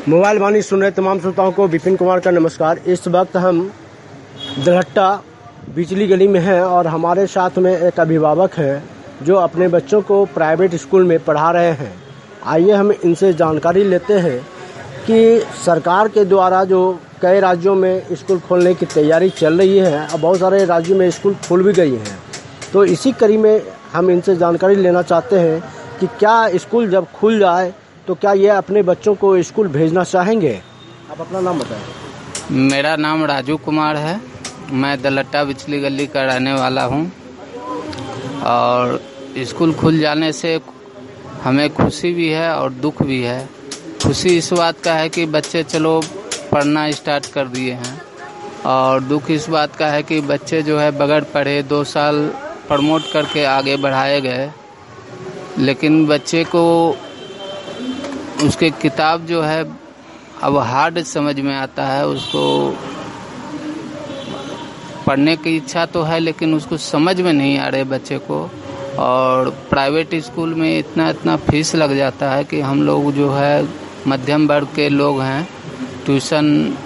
Mobile वाणी सुन रहे तमाम श्रोताओं को विपिन कुमार का नमस्कार। इस वक्त हम दलहट्टा बिजली गली में हैं और हमारे साथ में एक अभिभावक हैं जो अपने बच्चों को प्राइवेट स्कूल में पढ़ा रहे हैं। आइए हम इनसे जानकारी लेते हैं कि सरकार के द्वारा जो कई राज्यों में स्कूल खोलने की तैयारी चल रही है और बहुत सारे राज्यों में स्कूल खुल भी गई हैं, तो इसी कड़ी में हम इनसे जानकारी लेना चाहते हैं कि क्या स्कूल जब खुल जाए तो क्या ये अपने बच्चों को स्कूल भेजना चाहेंगे। आप अपना नाम बताएं। मेरा नाम राजू कुमार है। मैं दलहट्टा बिजली गली का रहने वाला हूं और स्कूल खुल जाने से हमें खुशी भी है और दुख भी है। खुशी इस बात का है कि बच्चे चलो पढ़ना स्टार्ट कर दिए हैं और दुख इस बात का है कि बच्चे जो है बगैर पढ़े 2 साल प्रमोट करके आगे बढ़ाए गए, लेकिन बच्चे को उसके किताब जो है अब हार्ड समझ में आता है। उसको पढ़ने की इच्छा तो है लेकिन उसको समझ में नहीं आ रहे बच्चे को। और प्राइवेट स्कूल में इतना फीस लग जाता है कि हम लोग जो है मध्यम वर्ग के लोग हैं, ट्यूशन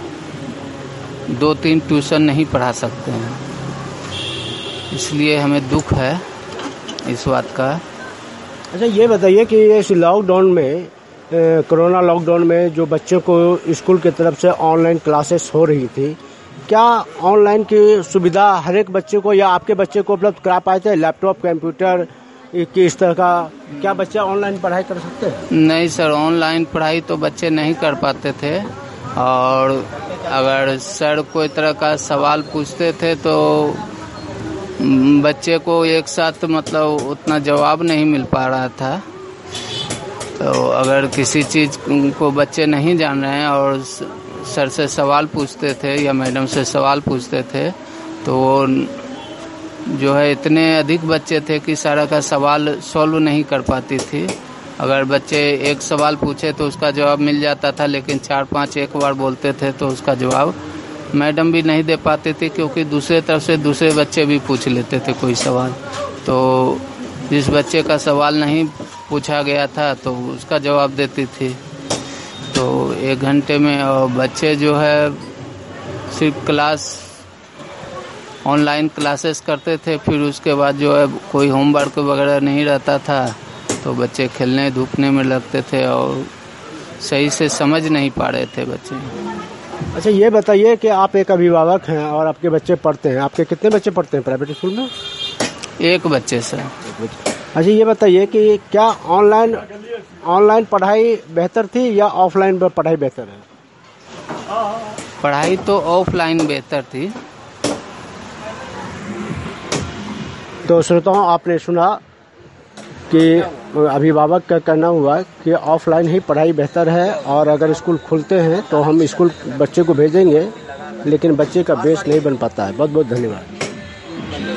2-3 ट्यूशन नहीं पढ़ा सकते हैं। इसलिए हमें दुख है इस बात का। अच्छा, ये बताइए कि इस लॉकडाउन में कोरोना लॉकडाउन में जो बच्चों को स्कूल की तरफ से ऑनलाइन क्लासेस हो रही थी, क्या ऑनलाइन की सुविधा हर एक बच्चे को या आपके बच्चे को उपलब्ध करा पाए थे? लैपटॉप, कंप्यूटर की इस तरह का क्या बच्चे ऑनलाइन पढ़ाई कर सकते हैं? नहीं सर, ऑनलाइन पढ़ाई तो बच्चे नहीं कर पाते थे और अगर सर कोई तरह का सवाल पूछते थे तो बच्चे को एक साथ मतलब उतना जवाब नहीं मिल पा रहा था। तो अगर किसी चीज़ को बच्चे नहीं जान रहे हैं और सर से सवाल पूछते थे या मैडम से सवाल पूछते थे तो वो जो है इतने अधिक बच्चे थे कि सारा का सवाल सॉल्व नहीं कर पाती थी। अगर बच्चे एक सवाल पूछे तो उसका जवाब मिल जाता था, लेकिन 4-5 एक बार बोलते थे तो उसका जवाब मैडम भी नहीं दे पाती थी, क्योंकि दूसरे तरफ से दूसरे बच्चे भी पूछ लेते थे कोई सवाल। तो जिस बच्चे का सवाल नहीं पूछा गया था तो उसका जवाब देती थी। तो 1 घंटे में और बच्चे जो है सिर्फ क्लास ऑनलाइन क्लासेस करते थे, फिर उसके बाद जो है कोई होमवर्क वगैरह नहीं रहता था तो बच्चे खेलने धूपने में लगते थे और सही से समझ नहीं पा रहे थे बच्चे। अच्छा, ये बताइए कि आप एक अभिभावक हैं और आपके बच्चे पढ़ते हैं। आपके कितने बच्चे पढ़ते हैं प्राइवेट स्कूल में? 1 बच्चे सर। अच्छा, ये बताइए कि क्या ऑनलाइन पढ़ाई बेहतर थी या ऑफलाइन पढ़ाई बेहतर है? पढ़ाई तो ऑफलाइन बेहतर थी। तो श्रोताओं, आपने सुना कि अभिभावक का कहना हुआ कि ऑफलाइन ही पढ़ाई बेहतर है और अगर स्कूल खुलते हैं तो हम स्कूल बच्चे को भेजेंगे, लेकिन बच्चे का बेस नहीं बन पाता है। बहुत बहुत धन्यवाद।